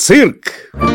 Цирк.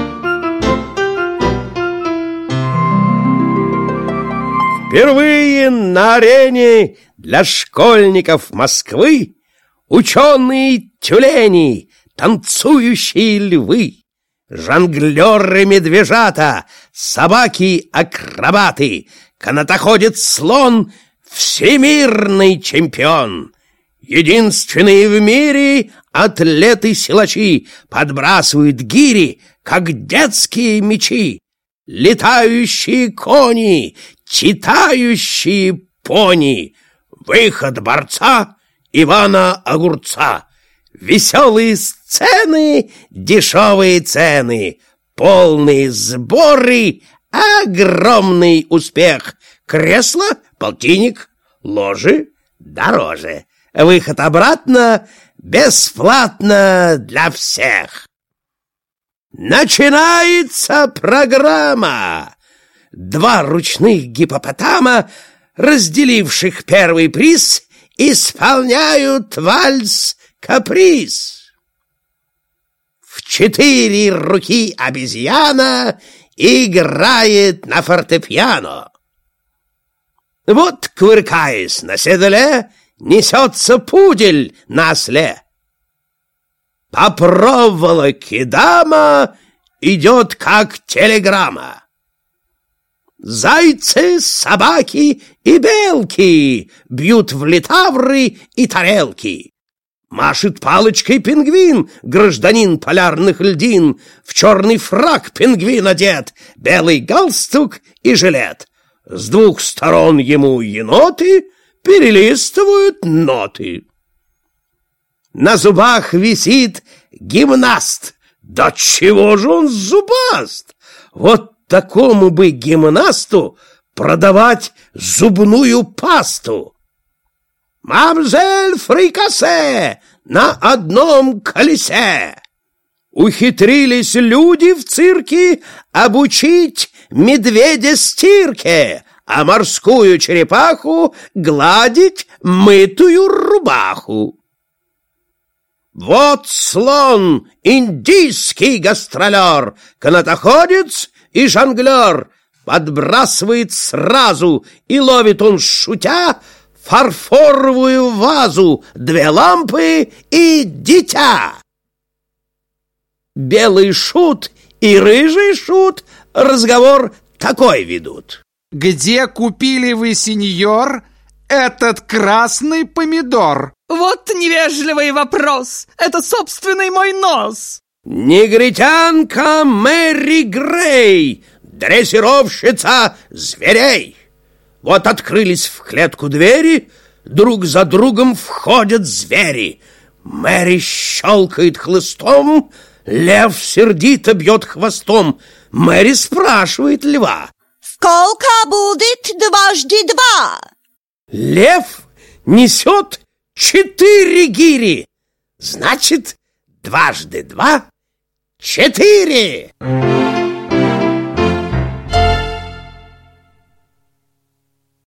Впервые на арене для школьников Москвы ученые-тюлени, танцующие львы, жонглеры-медвежата, собаки-акробаты, канатоходец-слон, всемирный чемпион. Единственные в мире атлеты-силачи подбрасывают гири, как детские мячи. Летающие кони, читающие пони, выход борца Ивана Огурца. Веселые сцены, дешевые цены, полные сборы, огромный успех. Кресло, полтинник, ложи дороже. Выход обратно бесплатно для всех. Начинается программа. Два ручных гиппопотама, разделивших первый приз, исполняют вальс-каприз. В 4 руки обезьяна играет на фортепиано. Вот, кувыркаясь на седле, несется пудель на осле. По проволоке дама идет, как телеграмма. Зайцы, собаки и белки бьют в литавры и тарелки. Машет палочкой пингвин, гражданин полярных льдин. В черный фрак пингвин одет, белый галстук и жилет. С 2 сторон ему еноты перелистывают ноты. На зубах висит гимнаст. Да чего же он зубаст? Вот такому бы гимнасту продавать зубную пасту. Мамзель Фрикасе на одном колесе. Ухитрились люди в цирке обучить медведя стирке, а морскую черепаху гладить мытую рубаху. Вот слон, индийский гастролер, канатоходец и жонглер. Подбрасывает сразу, и ловит он, шутя, фарфоровую вазу, 2 лампы и дитя. Белый шут и рыжий шут разговор такой ведут. Где купили вы, сеньор, этот красный помидор? Вот невежливый вопрос. Это собственный мой нос. Негритянка Мэри Грей, дрессировщица зверей. Вот открылись в клетку двери, друг за другом входят звери. Мэри щелкает хлыстом, лев сердито бьет хвостом. Мэри спрашивает льва: сколько будет 2 × 2? Лев несет 4 гири. Значит, 2 × 2 = 4.